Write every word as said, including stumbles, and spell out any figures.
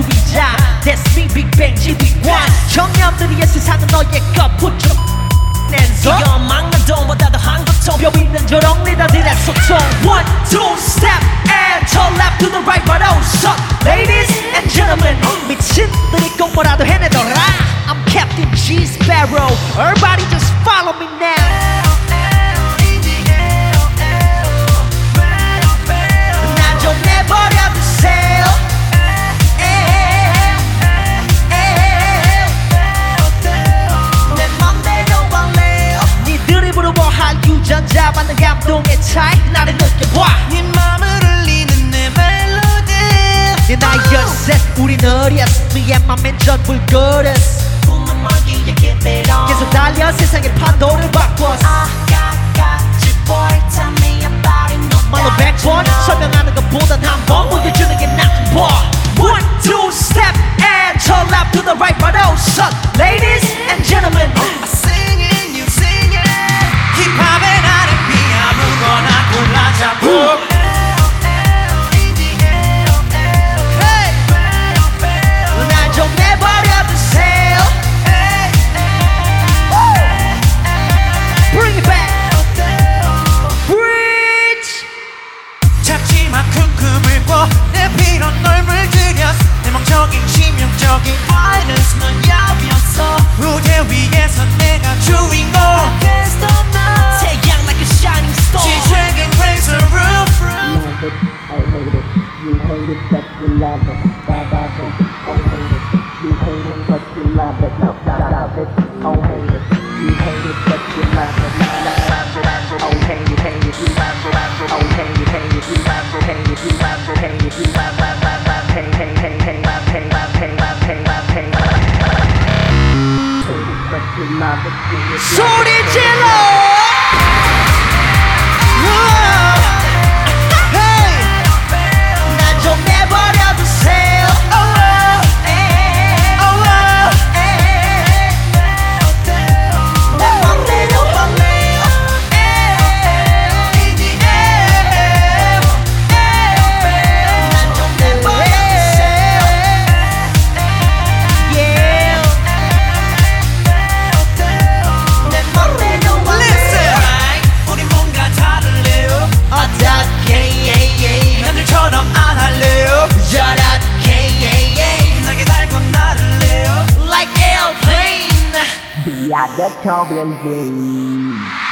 소비자 That's me 빅뱅 지휘관 청년들이의 세상은 너의 것 Put your hands up 이건 망나동보다 더한 고통 뼈 있는 저런 리더들의 소통 One, two, step and turn left to the right but also Ladies and gentlemen 미친들이 꼭 뭐라도 해내더라 I'm Captain G Sparrow Everybody just follow me now 난 좀 내버려두세요 내 맘대로 할래요 니들이 부러워할 유전자 받는 감동의 차이 나를 느껴봐 네 맘을 울리는 내 멜로디 내 나이 열셋 우린 어렸어 Me and my man 전 불거렸어 꿈은 멀기에 그대로 계속 달려 세상의 판도를 바꿨어 I got, got you boy Tell me about it no 말로 백 번 설명하는 것보단 한 번 보여주는 게 나은 법 One, two, step and turn left to the right but also Ladies and gentlemen I sing it, you sing it 힙합의 알 앤 비 아무거나 골라 잡고 날 좀 내버려두세요 Bring it back Preach 잡지만큼 꿈을 꿔내 필요한 널 물들였어 내 멍청인 치명적인 violence 넌 야비었어 무대 위에서 내가 주인공 Can't stop now 태양 like a shining star She's dragging raise the roof Love it, I hate it. You hate it, but you love it. Love it, oh hate it. You hate it, but you love it. Love, love, love it, oh hate it. You hate it, but you love it. Love, love, love it, oh hate it, hate it. You love it, love it, oh hate it, hate it. You love it, hate it. You love it, hate it. You love, love, love, love, hate, hate, hate, hate, love, hate, love, hate, love, hate, love, hate, love. Hate it, but you love it. You love it. 소리 질러 난 좀 내버려두세요 내 맘대로 할래요 난 좀 내버려두세요 Yeah 내 맘대로 Listen, 할래요 우리 뭔가 다를래요 어떻게 남들처럼 안 할래요 저렇게 나게 달고 나를래요 Like airplane Be at the Tobin King.